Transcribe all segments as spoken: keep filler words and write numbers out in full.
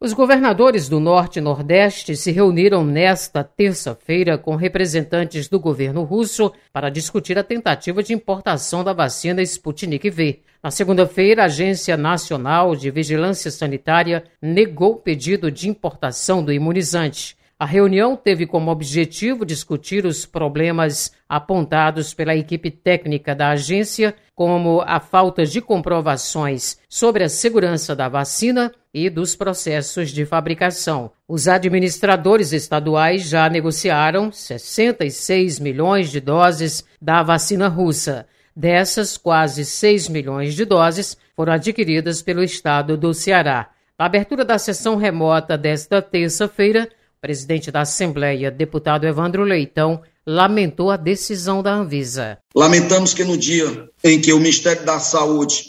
Os governadores do Norte e Nordeste se reuniram nesta terça-feira com representantes do governo russo para discutir a tentativa de importação da vacina Sputnik V. Na segunda-feira, a Agência Nacional de Vigilância Sanitária negou o pedido de importação do imunizante. A reunião teve como objetivo discutir os problemas apontados pela equipe técnica da agência, como a falta de comprovações sobre a segurança da vacina e dos processos de fabricação. Os administradores estaduais já negociaram sessenta e seis milhões de doses da vacina russa. Dessas, quase seis milhões de doses foram adquiridas pelo estado do Ceará. Na abertura da sessão remota desta terça-feira, o presidente da Assembleia, deputado Evandro Leitão, lamentou a decisão da Anvisa. Lamentamos que no dia em que o Ministério da Saúde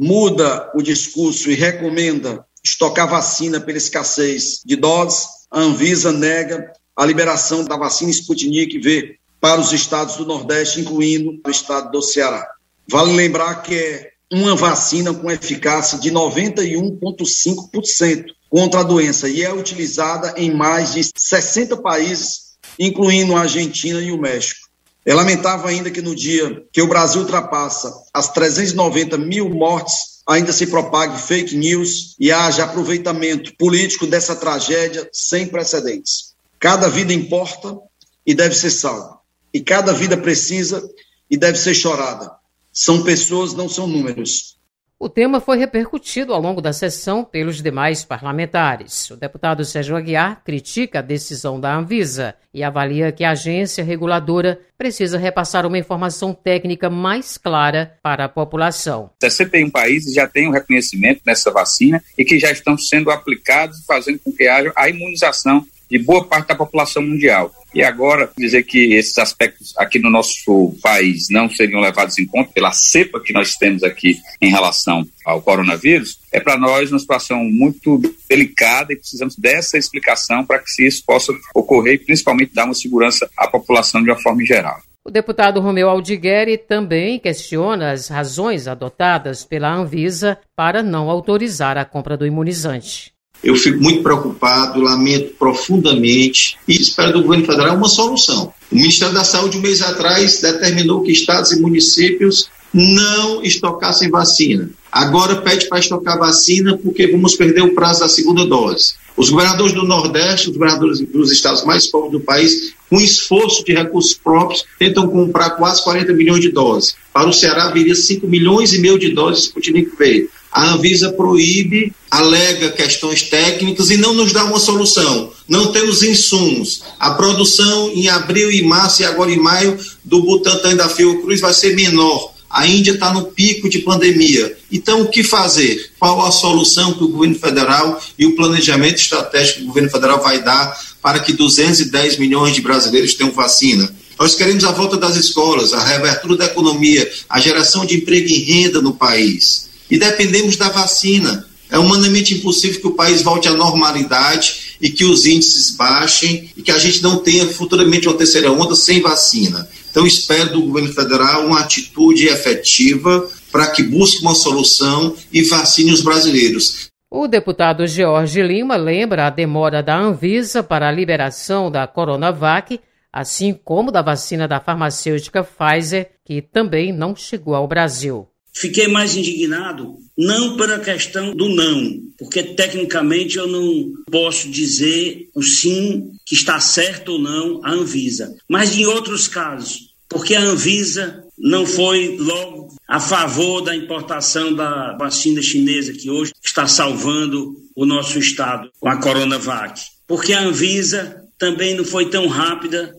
muda o discurso e recomenda estocar vacina pela escassez de doses, a Anvisa nega a liberação da vacina Sputnik V para os estados do Nordeste, incluindo o estado do Ceará. Vale lembrar que é uma vacina com eficácia de noventa e um vírgula cinco por cento contra a doença e é utilizada em mais de sessenta países, incluindo a Argentina e o México. É lamentável ainda que no dia que o Brasil ultrapassa as trezentas e noventa mil mortes, ainda se propague fake news e haja aproveitamento político dessa tragédia sem precedentes. Cada vida importa e deve ser salva. E cada vida precisa e deve ser chorada. São pessoas, não são números. O tema foi repercutido ao longo da sessão pelos demais parlamentares. O deputado Sérgio Aguiar critica a decisão da Anvisa e avalia que a agência reguladora precisa repassar uma informação técnica mais clara para a população. sessenta e um países já têm o reconhecimento dessa vacina e que já estão sendo aplicados, fazendo com que haja a imunização de boa parte da população mundial. E agora, dizer que esses aspectos aqui no nosso país não seriam levados em conta pela cepa que nós temos aqui em relação ao coronavírus, é para nós uma situação muito delicada e precisamos dessa explicação para que isso possa ocorrer e principalmente dar uma segurança à população de uma forma geral. O deputado Romeu Aldigueri também questiona as razões adotadas pela Anvisa para não autorizar a compra do imunizante. Eu fico muito preocupado, lamento profundamente e espero do governo federal uma solução. O Ministério da Saúde, um mês atrás, determinou que estados e municípios não estocassem vacina. Agora pede para estocar vacina porque vamos perder o prazo da segunda dose. Os governadores do Nordeste, os governadores dos estados mais pobres do país, com esforço de recursos próprios, tentam comprar quase quarenta milhões de doses. Para o Ceará, viria cinco milhões e meio de doses de Sputnik V. A Anvisa proíbe, alega questões técnicas e não nos dá uma solução. Não temos insumos. A produção em abril e março e agora em maio do Butantan e da Fiocruz vai ser menor. A Índia está no pico de pandemia. Então, o que fazer? Qual a solução que o governo federal e o planejamento estratégico que o governo federal vai dar para que duzentos e dez milhões de brasileiros tenham vacina? Nós queremos a volta das escolas, a reabertura da economia, a geração de emprego e renda no país. E dependemos da vacina. É humanamente impossível que o país volte à normalidade e que os índices baixem e que a gente não tenha futuramente uma terceira onda sem vacina. Então, espero do governo federal uma atitude efetiva para que busque uma solução e vacine os brasileiros. O deputado George Lima lembra a demora da Anvisa para a liberação da Coronavac, assim como da vacina da farmacêutica Pfizer, que também não chegou ao Brasil. Fiquei mais indignado, não pela questão do não, porque tecnicamente eu não posso dizer o sim, que está certo ou não a Anvisa, mas em outros casos, porque a Anvisa não foi logo a favor da importação da vacina chinesa, que hoje está salvando o nosso estado com a Coronavac, porque a Anvisa também não foi tão rápida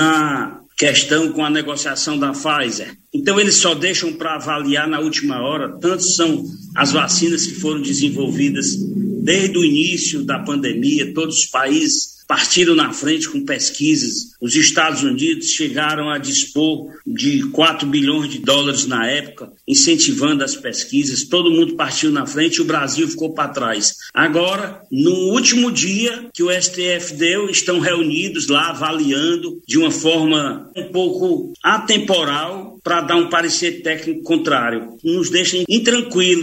na questão com a negociação da Pfizer. Então, eles só deixam para avaliar na última hora. Tantas são as vacinas que foram desenvolvidas desde o início da pandemia. Todos os países partiram na frente com pesquisas. Os Estados Unidos chegaram a dispor de quatro bilhões de dólares na época, incentivando as pesquisas. Todo mundo partiu na frente e o Brasil ficou para trás. Agora, no último dia que o S T F deu, estão reunidos lá avaliando de uma forma um pouco atemporal para dar um parecer técnico contrário. Nos deixem intranquilos.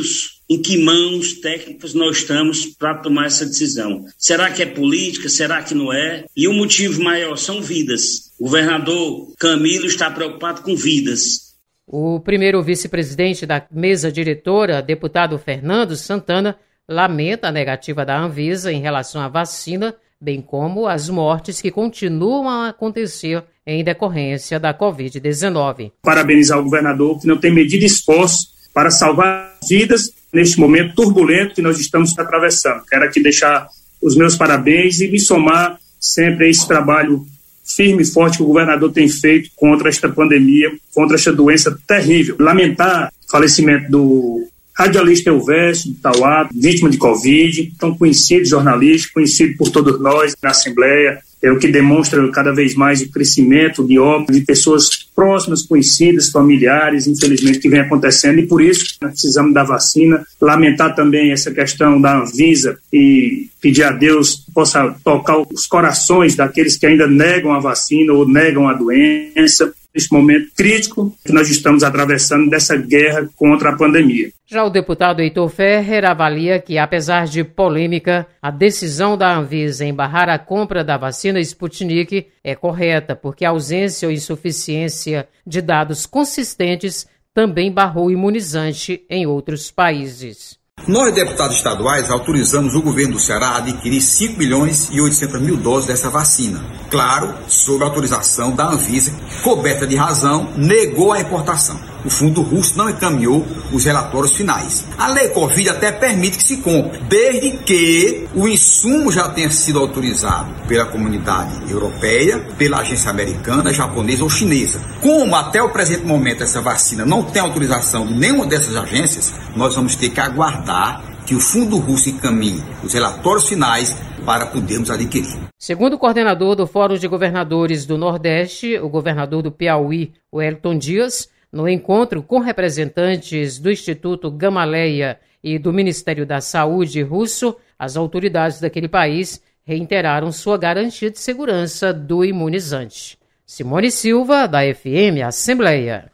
em que mãos técnicas nós estamos para tomar essa decisão. Será que é política? Será que não é? E o motivo maior são vidas. O governador Camilo está preocupado com vidas. O primeiro vice-presidente da mesa diretora, deputado Fernando Santana, lamenta a negativa da Anvisa em relação à vacina, bem como as mortes que continuam a acontecer em decorrência da covid dezenove. Parabenizar o governador que não tem medido esforço para salvar vidas neste momento turbulento que nós estamos atravessando. Quero aqui deixar os meus parabéns e me somar sempre a esse trabalho firme e forte que o governador tem feito contra esta pandemia, contra esta doença terrível. Lamentar o falecimento do radialista Elvésio, de Tauá, vítima de Covid, tão conhecido jornalista, conhecido por todos nós na Assembleia, é o que demonstra cada vez mais o crescimento de óbitos de pessoas próximas, conhecidas, familiares, infelizmente, que vem acontecendo, e por isso nós precisamos da vacina. Lamentar também essa questão da Anvisa e pedir a Deus que possa tocar os corações daqueles que ainda negam a vacina ou negam a doença, nesse momento crítico que nós estamos atravessando dessa guerra contra a pandemia. Já o deputado Heitor Ferrer avalia que, apesar de polêmica, a decisão da Anvisa em barrar a compra da vacina Sputnik é correta, porque a ausência ou insuficiência de dados consistentes também barrou o imunizante em outros países. Nós, deputados estaduais, autorizamos o governo do Ceará a adquirir cinco milhões e oitocentas mil doses dessa vacina. Claro, sob a autorização da Anvisa, coberta de razão, negou a importação. O fundo russo não encaminhou os relatórios finais. A lei Covid até permite que se compre, desde que o insumo já tenha sido autorizado pela comunidade europeia, pela agência americana, japonesa ou chinesa. Como até o presente momento essa vacina não tem autorização de nenhuma dessas agências, nós vamos ter que aguardar que o fundo russo encaminhe os relatórios finais para podermos adquirir. Segundo o coordenador do Fórum de Governadores do Nordeste, o governador do Piauí, Wellington Dias, no encontro com representantes do Instituto Gamaleya e do Ministério da Saúde russo, as autoridades daquele país reiteraram sua garantia de segurança do imunizante. Simone Silva, da F M Assembleia.